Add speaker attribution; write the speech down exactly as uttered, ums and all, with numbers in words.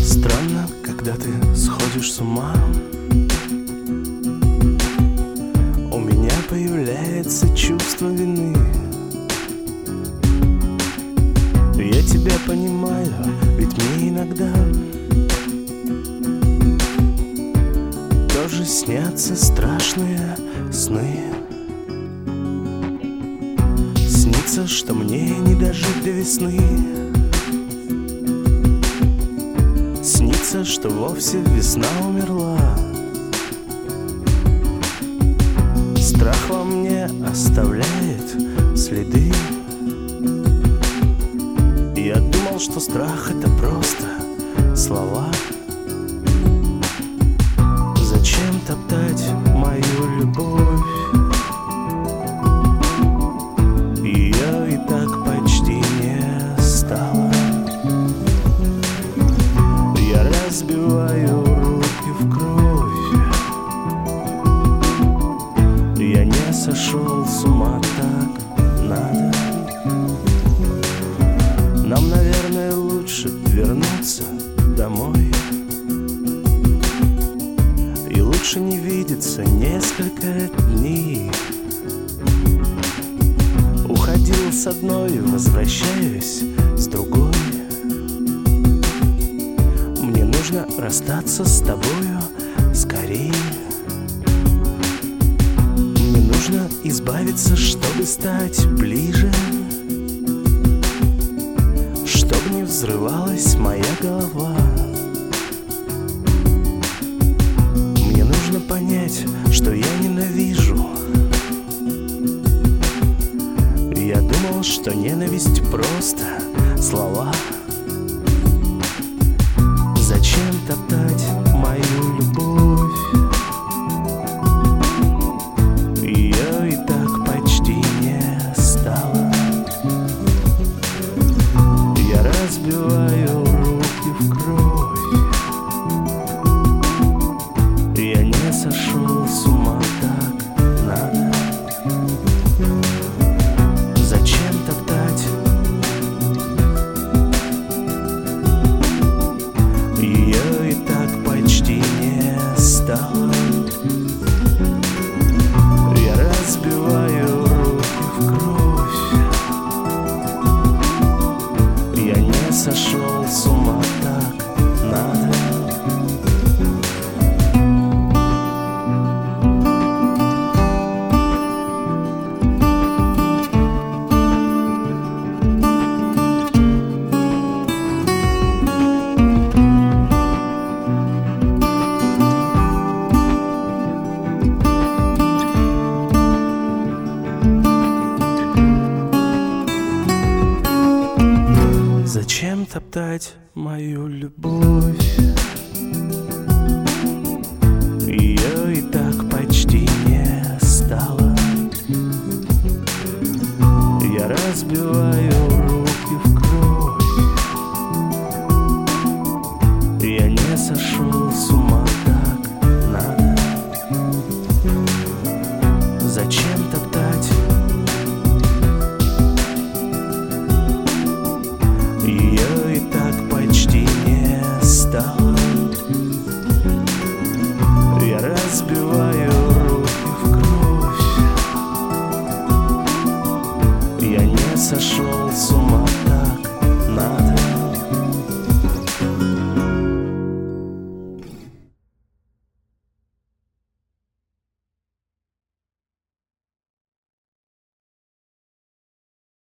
Speaker 1: Странно, когда ты сходишь с ума, у меня появляется чувство вины. Я тебя понимаю, ведь мне иногда тоже снятся страшные сны. Снится, что мне не дожить до весны. Снится, что вовсе весна умерла. Страх во мне оставляет следы. Я думал, что страх — это просто слова. Зачем топтать мою любовь? Ее и так почти не стало. Я разбиваю руки в кровь. Я не сошел с ума, так надо. Нам, наверное, лучше вернуться домой. И лучше не видеться несколько дней. Уходил с одной, возвращаюсь с другой. Мне нужно расстаться с тобою скорее. Мне нужно избавиться, чтобы стать ближе, чтоб не взрывалась моя голова. Мне нужно понять, что я ненавижу. Я думал, что ненависть просто слова. Зачем топтать мою любовь? Ее и так почти не стало. Я разбиваю руки в кровь. Я не сошел с ума, так надо. Зачем топтать? Ее и так почти не стало. Я разбиваю руки в кровь. Я не сошел с ума, так надо. Зачем топтать мою любовь? Ее и так почти не стало. Я разбиваю руки в кровь. Я не сошел